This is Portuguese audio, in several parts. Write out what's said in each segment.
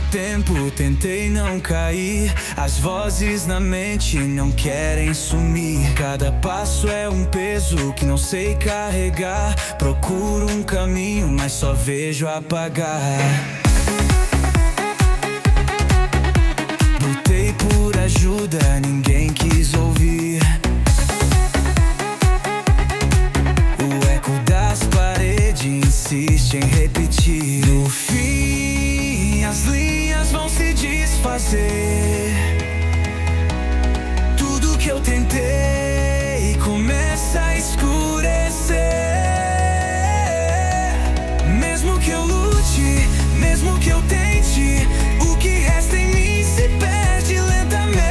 tempo, tentei não cair. As vozes na mente não querem sumir. Cada passo é um peso que não sei carregar. Procuro um caminho, mas só vejo apagar. Lutei por ajuda, ninguém quis ouvir. O eco das paredes insiste em repetir. No fim, as linhas vão se desfazer. Tudo que eu tentei começa a escurecer. Mesmo que eu lute, mesmo que eu tente, o que resta em mim se perde lentamente.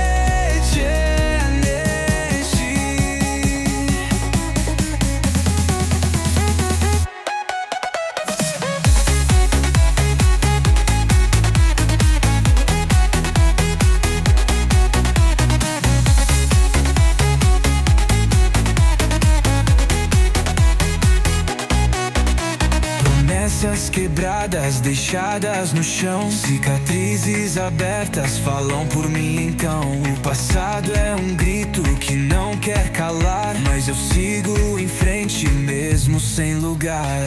Promessas quebradas, deixadas no chão. Cicatrizes abertas falam por mim então. O passado é um grito que não quer calar, mas eu sigo em frente mesmo sem lugar.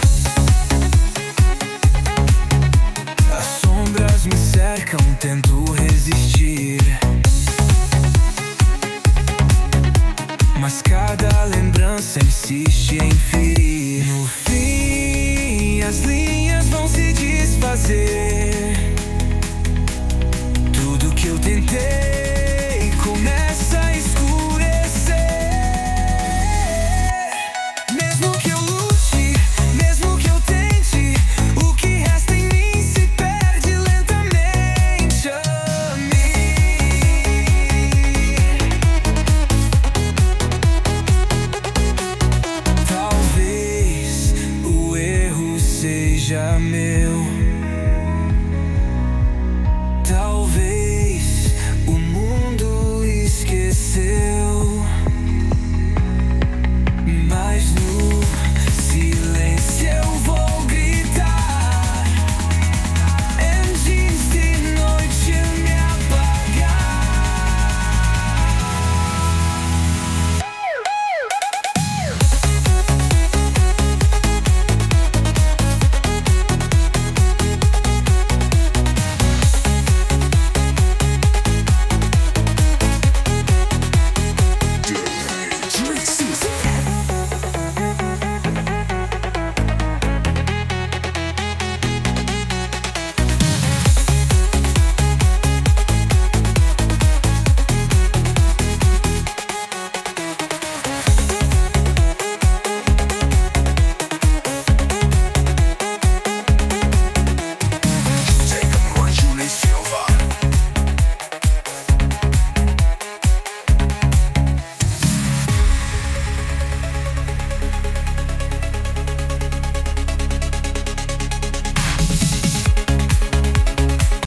As sombras me cercam, tento resistir, mas cada lembrança insiste em ferir. No fim, as linhas vão se desfazer.